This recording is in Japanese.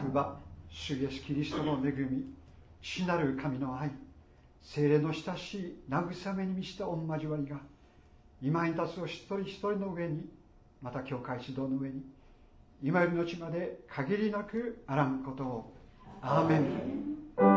るば主イエスキリストの恵み、父なる神の愛、聖霊の親しい慰めに満ちた御交わりが、今に立つお一人一人の上に、また教会指導の上に、今よりのちまで限りなくあらんことを。アーメン。